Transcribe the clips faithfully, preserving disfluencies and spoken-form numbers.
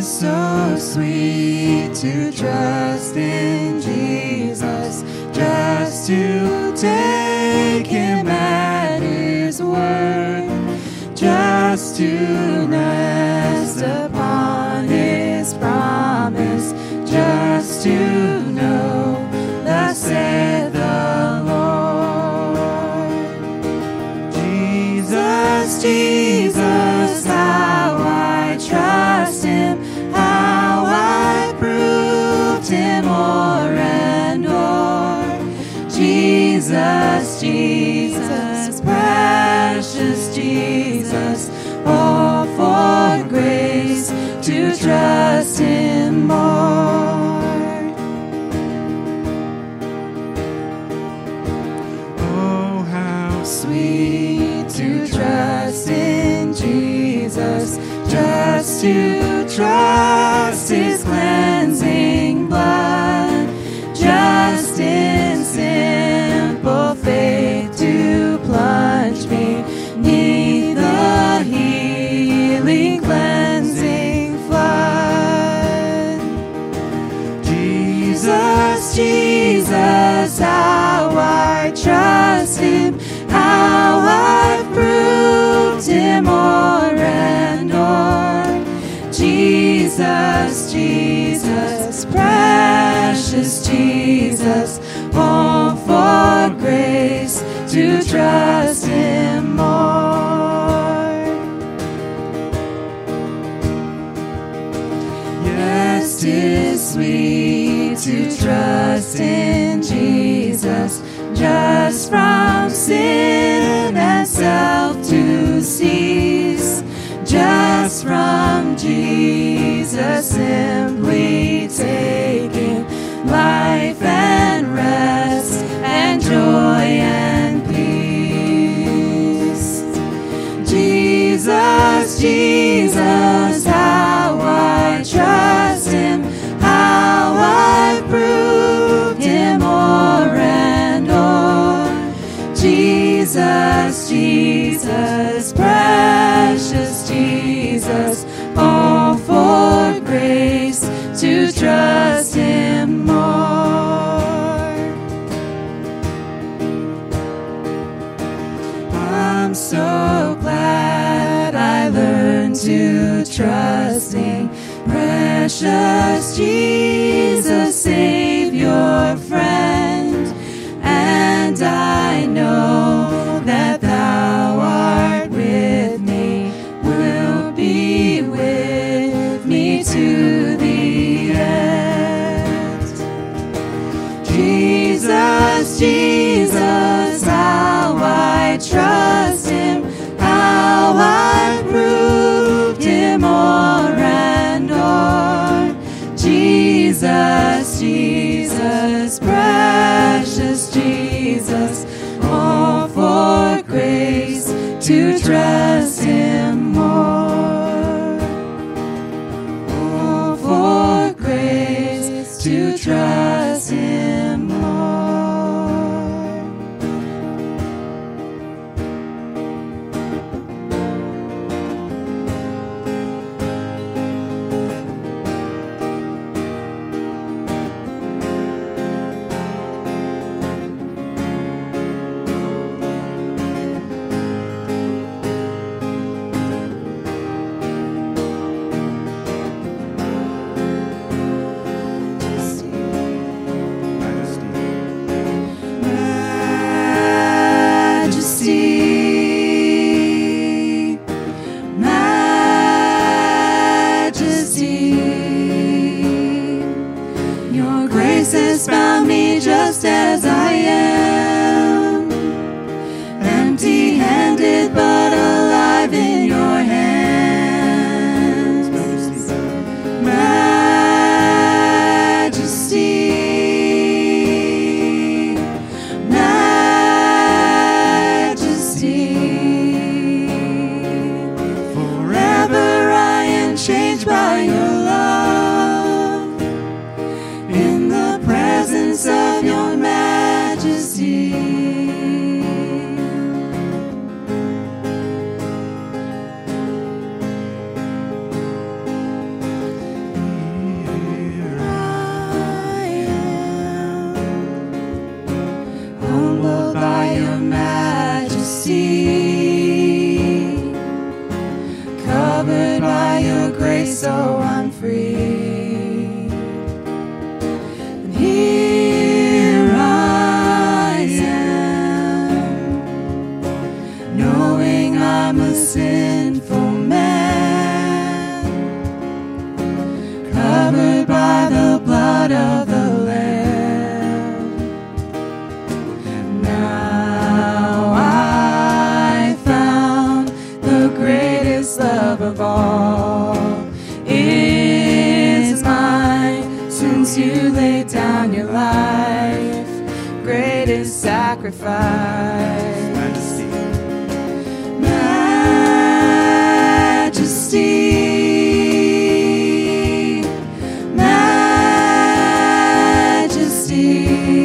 so sweet to trust in Jesus, just to take him at his word, just to rest upon his promise, just to know thus saith the Lord. Jesus, Jesus, how I trust him, how I proved him o'er and o'er. Jesus, Jesus, precious Jesus, oh, for grace to trust him more. Oh, how sweet to trust in Jesus, just to trust his cleansing blood, just in simple faith to plunge me neath the healing cleansing flood. Jesus, Jesus, how I trust him, how I've proved him o'er and o'er. Jesus, Jesus, precious Jesus, oh, for grace to trust him more. Yes, 'tis sweet to trust in Jesus, just from sin and self to cease, just from Jesus simply taking life and rest and joy and peace. Jesus, Jesus, how I trust him, how I proved him o'er and o'er. Jesus, Jesus, precious Jesus, oh, for grace to trust him more. I'm so glad I learned to trust in precious Jesus, Savior, friend, and I know that thou art with me, will be with me to the end. Jesus, Jesus, how I trust him, how I proved him o'er and o'er. Jesus, Jesus, precious Jesus, oh, for grace to trust him more. Oh, for grace to trust him more. Just as I am, empty-handed but alive in your hands. Majesty, majesty, forever I am changed by your love. In the presence of your majesty, laid down your life, greatest sacrifice. Majesty. Majesty, majesty,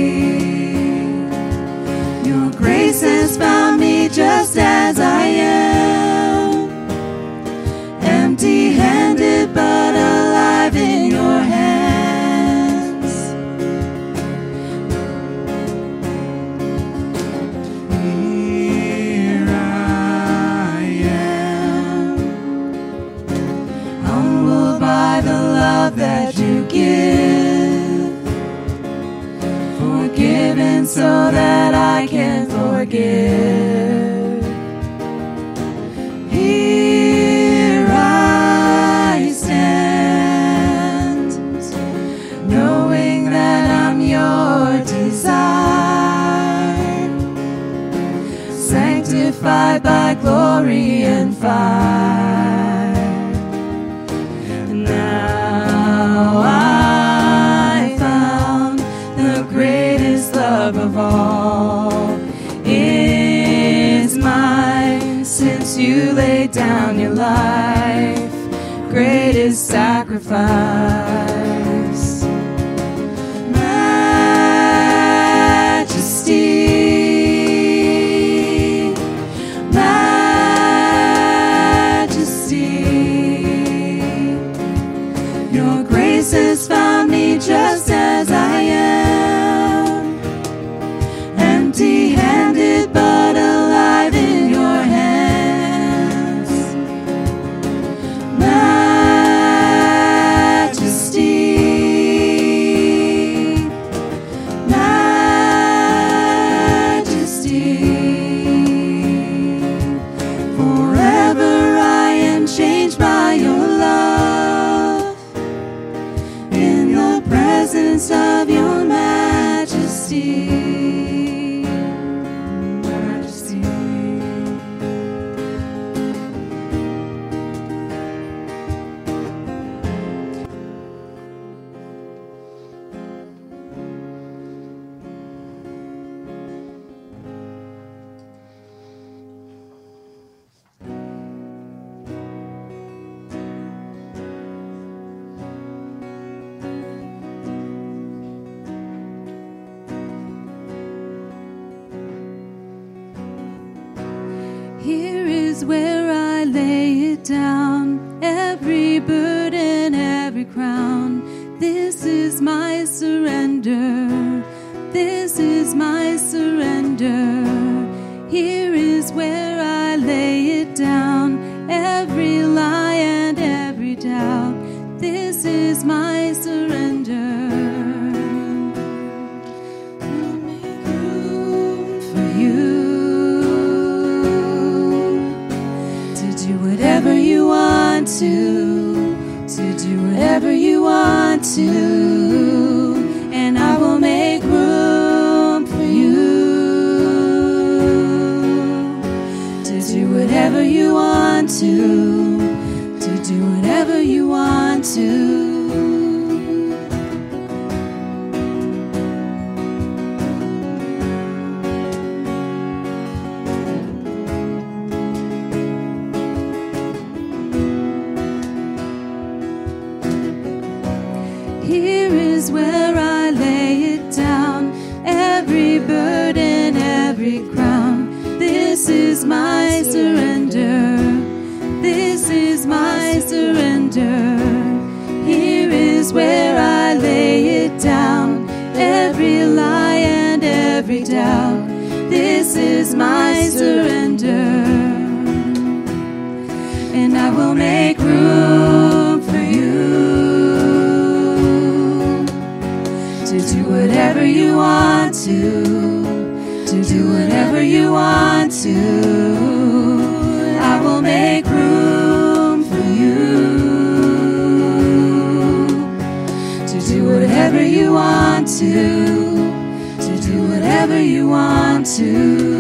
your grace has found me just as I am, empty-handed but alive in your hands. Here I am, humbled by the love that you give, forgiven so that I can forgive. Here I stand, knowing that I'm your desire, sanctified by glory and fire. And now I found the greatest love of all. It's mine since you laid down your life, greatest sacrifice. Majesty, majesty, your grace has found me just as I am, empty-handed but alive in your hands. Majesty, majesty, forever I am changed by your love, in the presence of your majesty. Majesty. Here is where I lay it down, every burden, every crown. This is my surrender. This is my surrender. Here is where I lay it down, every lie and every doubt. This is my surrender. I'll make room for you to do whatever you want to, to do whatever you want to, and I will make room for you to do whatever you want to, to do whatever you want to. Here is where I lay it down, every burden, every crown. This is my surrender. This is my surrender. Here is where I lay it down, every lie and every doubt. This is my surrender. And I will make room for you to do whatever you want to, to do whatever you want to. I will make room for you to do whatever you want to, to do whatever you want to.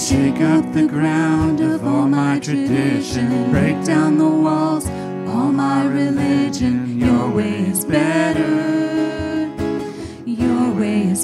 Shake up the ground of all my tradition. Break down the walls, all my religion. Your way is better. Your way is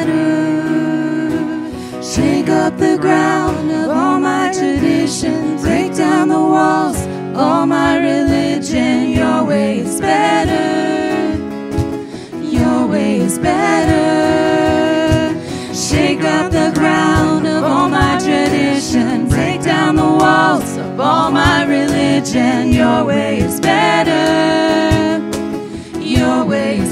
better. Shake up the ground of all my tradition. Break down the walls, all my religion. Your way is better. Your way is better. Shake up the ground of all my tradition. Break down the walls of all my religion. Your way is better. Your way is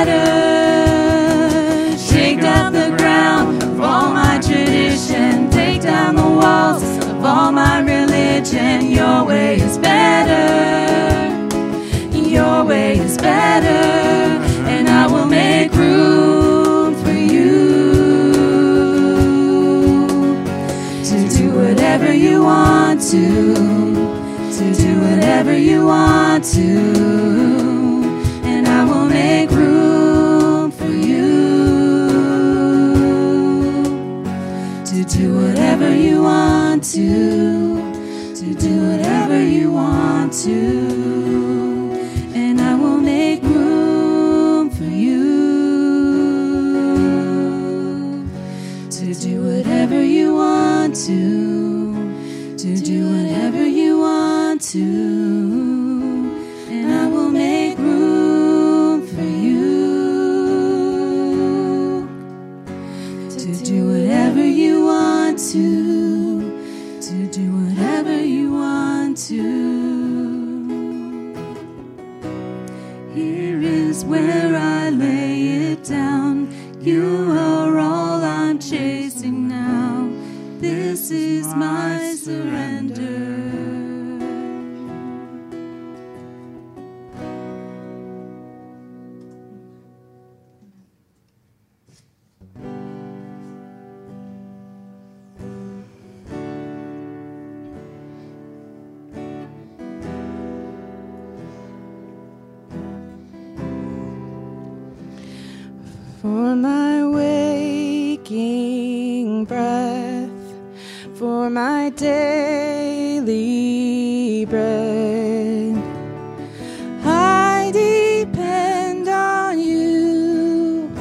better. Shake up the ground of all my tradition. Take down the walls of all my religion. Your way is better. Your way is better. And I will make room for you to do whatever you want to, to do whatever you want to. And I will make room for you to do whatever you want to, to do whatever you want to. And I will make room for you to do whatever you want to, to do whatever you want to. And I will make room for you to do whatever you want to, to do whatever you want to. Here is where I lay it down. You are all I'm chasing now. This is my surrender. For my waking breath, for my daily bread, I depend on you.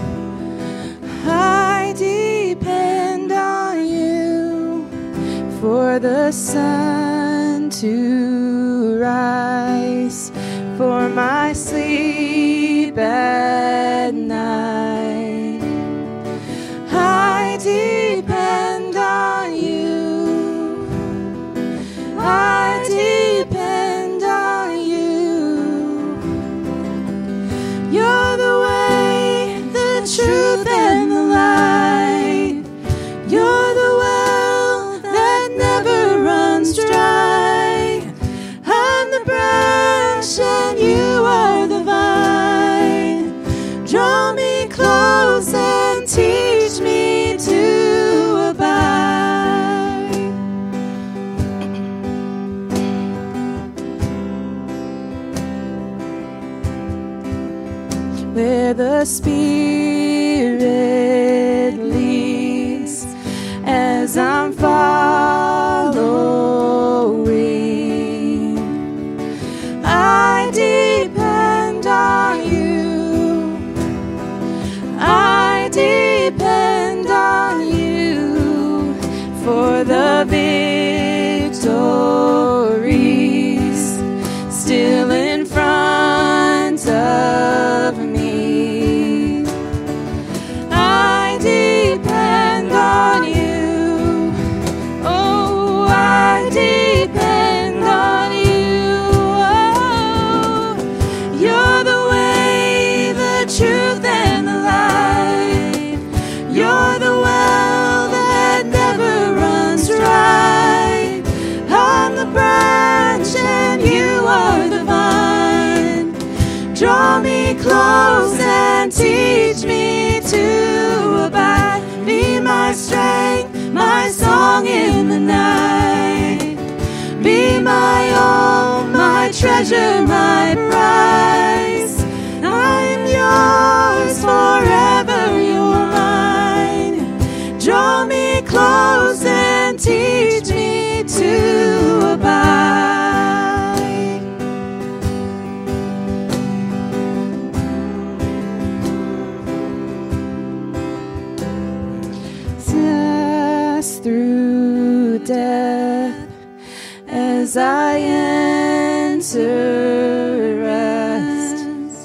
I depend on you for the sun to rise, for my sleep at night. I depend on you. I depend on you. You're the way, the truth, and the light. You're the well that never runs dry. I'm the branch and you are the vine. Draw me close and teach me to abide. Where the Spirit leads, as I'm following, I depend on you. I depend on you for the victories still in front of me. I depend on you. Oh, I depend on you. Oh, you're the way, the truth, and the light. You're the well that never runs dry. I'm the branch and you are the vine. Draw me close and teach me to abide. Be my strength, my song in the night. Be my all, my treasure, my prize. I'm yours forever, you're mine. Draw me close and teach death as I enter rest.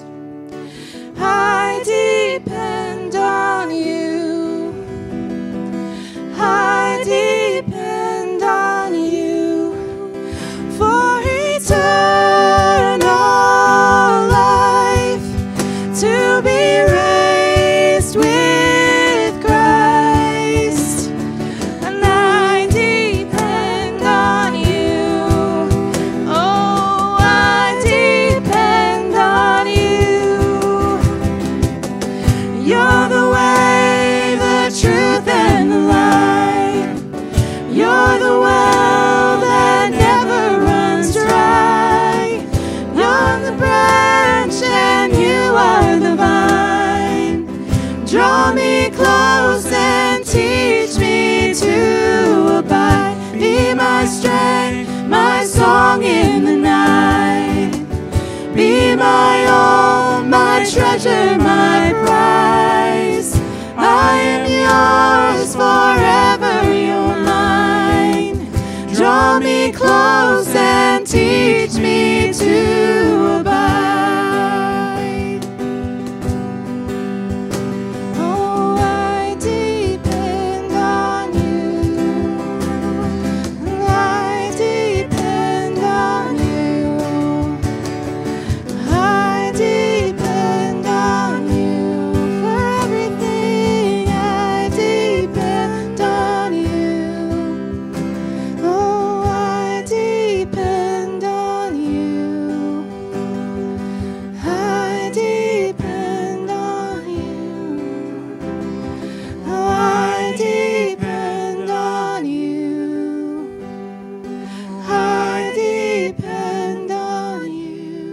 I depend on you. I depend on you for eternal life, to be raised with Christ. And I depend on you. Oh, I depend on you. You're the way, the truth, and the light. You're the well that never runs dry. You're the branch and you are the vine. Draw me close and teach me to abide. Be my strength, my song in the night. Be my all, my treasure, my prize. I am yours forever, you're mine. Draw me close and teach me to abide. Oh, I depend on you. I depend on you. I depend on you for everything. I depend on you. Oh, I depend on you. I depend on you. Oh, I depend on you. I depend on you.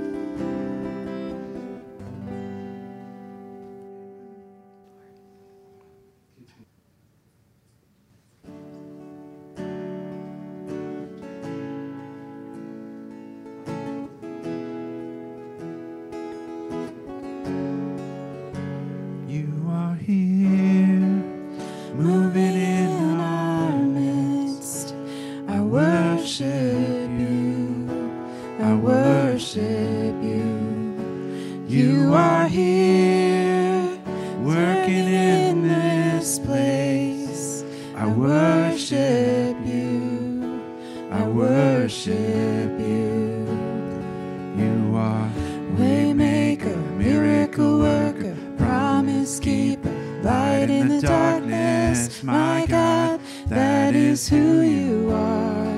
You are here, moving in our midst. I worship you. I worship you. You are here, working in this place. I worship you. I worship you. You are Waymaker, miracle worker, promise keeper, light in the darkness. My God, that is who you are.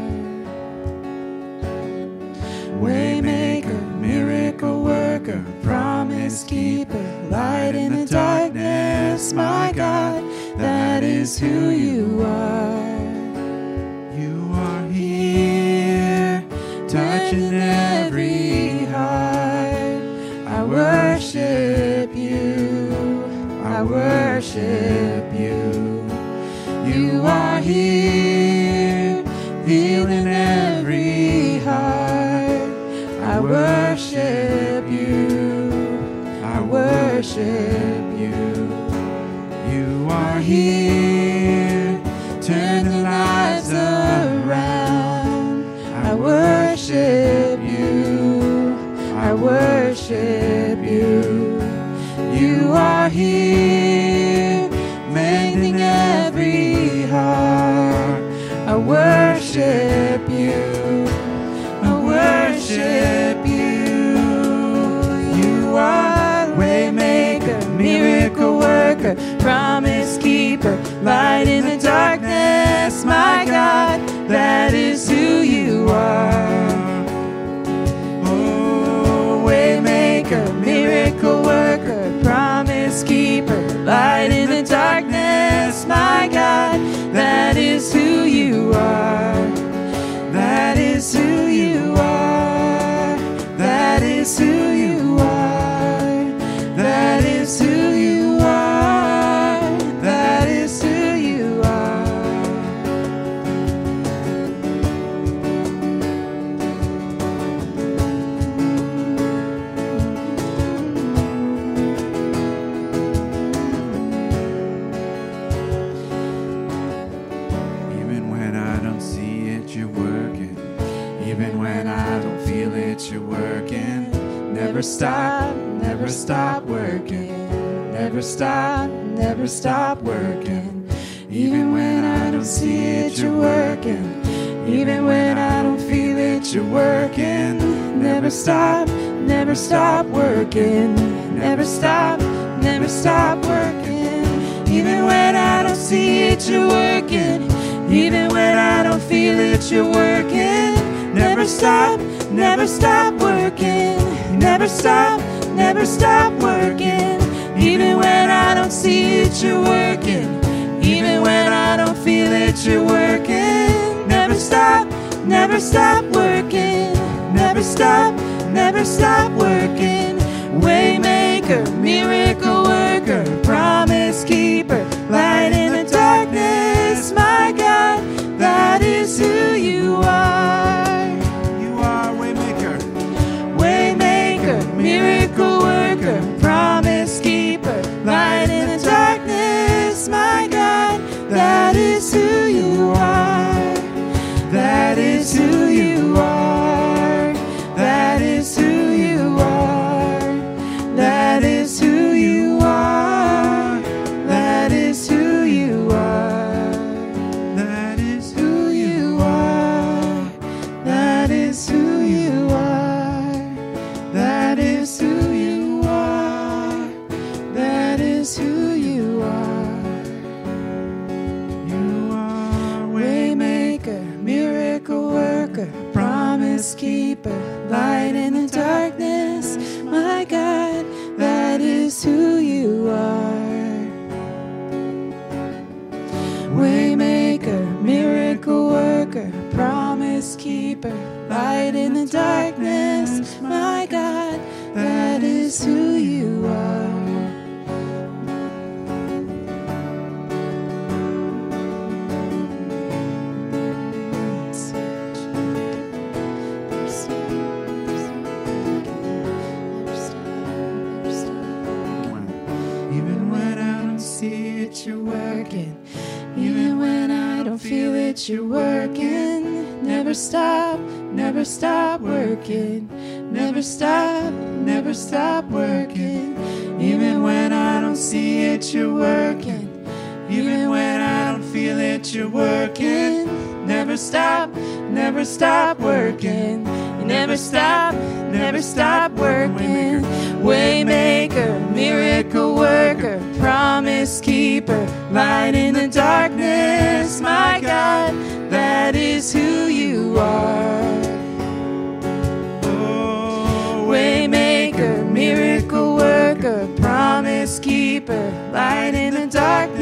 Waymaker, miracle worker, promise keeper, light in the darkness. My God, that is who you are. You are here, touching every heart. I worship you. I worship you. You are here, healing every heart. I worship you. I worship you. You are here, turning lives around. I worship you. I worship you. You are here, mending every heart. I worship you. I worship you. You are waymaker, miracle worker, promise keeper, light in the darkness. My God, that is who you are. Oh, waymaker, miracle worker, promise keeper, never stop, never stop working, never stop, never stop working. Even when I don't see it, you're working. Even when I don't feel it, you're working. Never stop, never stop working. Never stop, never stop working. Even when I don't see it, you're working. Even when I don't feel it, you're working. Never stop, never stop working. Never stop, never stop working. Even when I don't see it, you're working. Even when I don't feel it, you're working. Never stop, never stop working. Never stop, never stop working. Waymaker, miracle worker, promise keeper, light in the darkness. My God, that is who you are. You are Waymaker. Waymaker, miracle worker, promise keeper, light in the darkness. My God, that is who you are. That is who you are. That is who you are. That is who you are. That is who you are. That is who you are. That is who you are. That is who you are. That is who you are. You are Waymaker, miracle worker, promise keeper, light in the darkness. My God, that is who you are. Waymaker, miracle worker, promise keeper, light in the darkness. My God, that is who you are. Even when I don't see it, you're working. Even when I don't feel it, you're working. Never stop, never stop working. Never stop, never stop working. Even when I don't see it, you're working. Even when I don't feel it, you're working. Never stop, never stop working. You never stop, never stop working. Waymaker, miracle worker, promise keeper, light in the darkness. My God, that is who you are. Waymaker, miracle worker, promise keeper, light in the darkness.